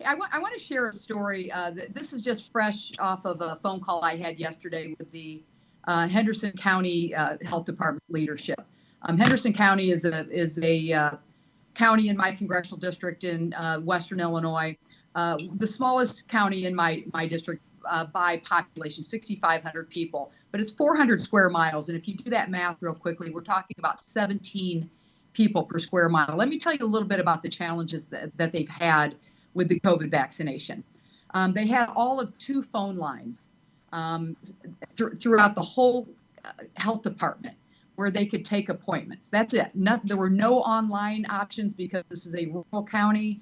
I want to share a story. This is just fresh off of a phone call I had yesterday with the Henderson County Health Department leadership. Henderson County is a county in my congressional district in Western Illinois, the smallest county in my district by population, 6,500 people, but it's 400 square miles. And if you do that math real quickly, we're talking about 17 people per square mile. Let me tell you a little bit about the challenges that they've had with the COVID vaccination. They had all of 2 phone lines throughout the whole health department where they could take appointments. That's it. There were no online options because this is a rural county.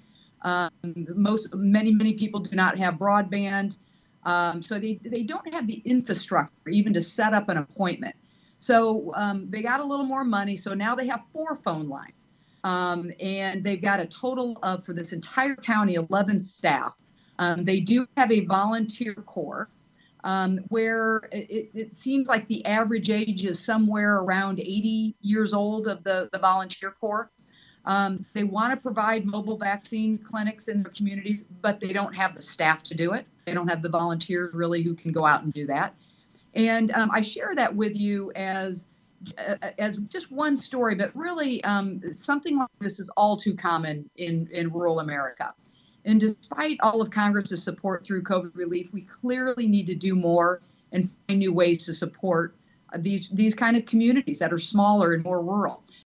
Many people do not have broadband. So they don't have the infrastructure even to set up an appointment. So they got a little more money. So now they have 4 phone lines. And they've got a total of, for this entire county, 11 staff. They do have a volunteer corps where it seems like the average age is somewhere around 80 years old of the volunteer corps. They want to provide mobile vaccine clinics in their communities, but they don't have the staff to do it. They don't have the volunteers really who can go out and do that. And I share that with you as just one story, but really something like this is all too common in rural America. And despite all of Congress's support through COVID relief, we clearly need to do more and find new ways to support these kind of communities that are smaller and more rural.